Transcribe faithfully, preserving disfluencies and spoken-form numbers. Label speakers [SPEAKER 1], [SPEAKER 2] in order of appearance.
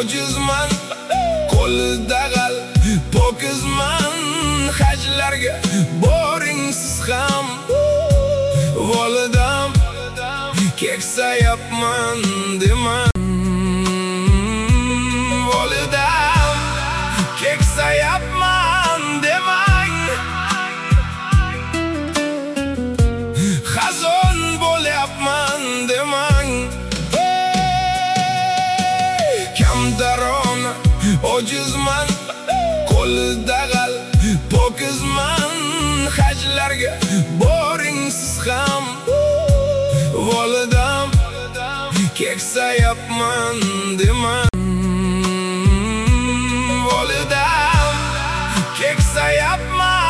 [SPEAKER 1] ojizman, qo'lida g'al pokizman. Hajlarga boring siz ham, volidam keksayapman demang. Volidam keksayapman demang. Xazon bo'lyapman demang. Kamtarona ojizman, qo'lida g'al pokizman. Hajlarga boring siz ham, volidam keksayapman demang. Volidam keksayapman.